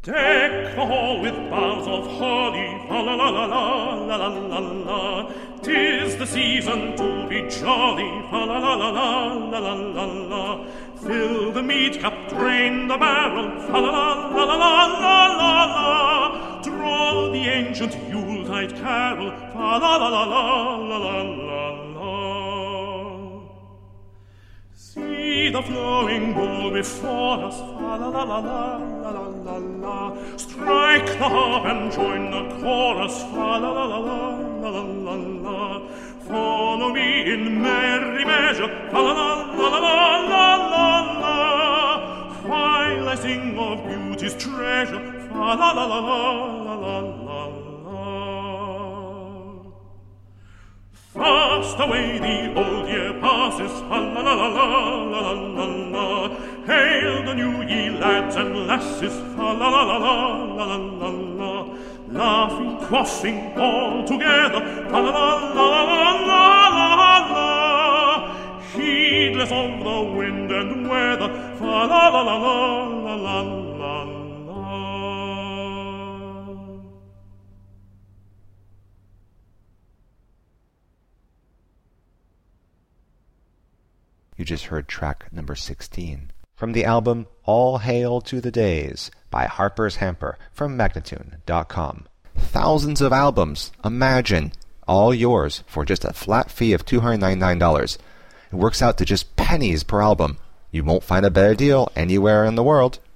Deck the hall with boughs of holly, fa la la la la la la la la. 'Tis the season to be jolly, fa la la la la la la la la. Fill the mead cup, drain the barrel, fa la la la la la la la la. Draw the ancient Yuletide carol, fa la la la la la la la la. See the flowing bowl before us, fa la la la la la la la la. Strike the harp and join the chorus, fa la la la la la la la la. Follow me in merry measure, fa la la la la la la la. While I sing of beauty's treasure, fa la la la la la la la. Fast away the old year passes, fa la la la la la la la. Hail the new ye lads and lasses, fa la la la la la la la. Laughing, quaffing all together, fa la la la la la la. Heedless of the wind and weather, fa la la la la la la la la. You just heard track number 16 from the album All Hail to the Days by Harper's Hamper from Magnatune.com. Thousands of albums, imagine, all yours for just a flat fee of $299. It works out to just pennies per album. You won't find a better deal anywhere in the world.